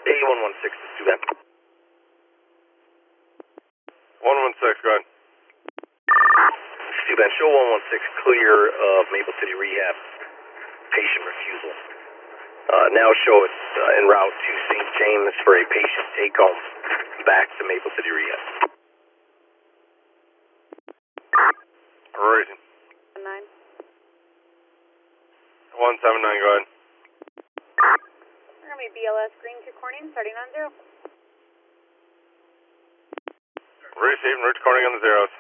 A116 is too bad. 116, go ahead. Too bad. Show 116 clear of Maple City Rehab. Patient refusal. Now show it en route to St. James for a patient take home back to Maple City Rehab. Raising. 9. 179, go ahead. We're going to be BLS Green to Corning, starting on 0. Receiving, route to Corning on the zeros.